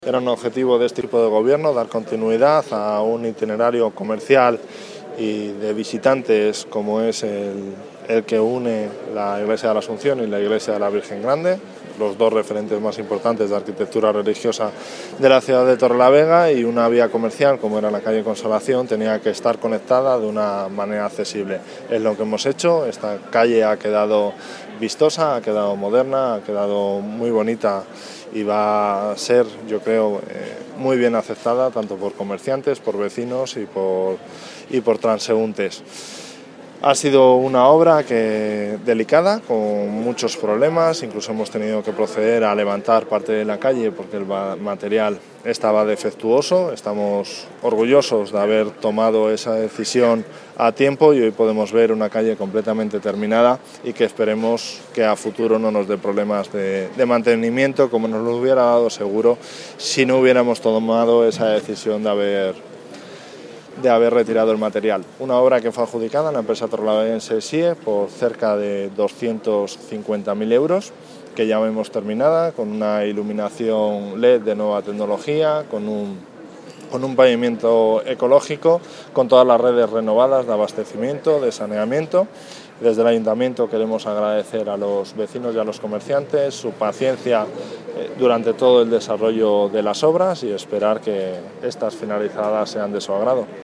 Era un objetivo de este tipo de gobierno dar continuidad a un itinerario comercial y de visitantes como es el que une la Iglesia de la Asunción y la Iglesia de la Virgen Grande, los dos referentes más importantes de arquitectura religiosa de la ciudad de Torrelavega, y una vía comercial como era la calle Consolación tenía que estar conectada de una manera accesible. Es lo que hemos hecho. Esta calle ha quedado vistosa, ha quedado moderna, ha quedado muy bonita y va a ser, yo creo, muy bien aceptada tanto por comerciantes, por vecinos y por transeúntes. Ha sido una obra delicada, con muchos problemas, incluso hemos tenido que proceder a levantar parte de la calle porque el material estaba defectuoso. Estamos orgullosos de haber tomado esa decisión a tiempo y hoy podemos ver una calle completamente terminada y que esperemos que a futuro no nos dé problemas de mantenimiento, como nos lo hubiera dado seguro si no hubiéramos tomado esa decisión de haber retirado el material. Una obra que fue adjudicada a la empresa torrelaveguense SIE por cerca de 250.000 euros, que ya vemos terminada, con una iluminación LED de nueva tecnología, con un pavimento ecológico, con todas las redes renovadas de abastecimiento, de saneamiento. Desde el Ayuntamiento queremos agradecer a los vecinos y a los comerciantes su paciencia durante todo el desarrollo de las obras y esperar que estas finalizadas sean de su agrado.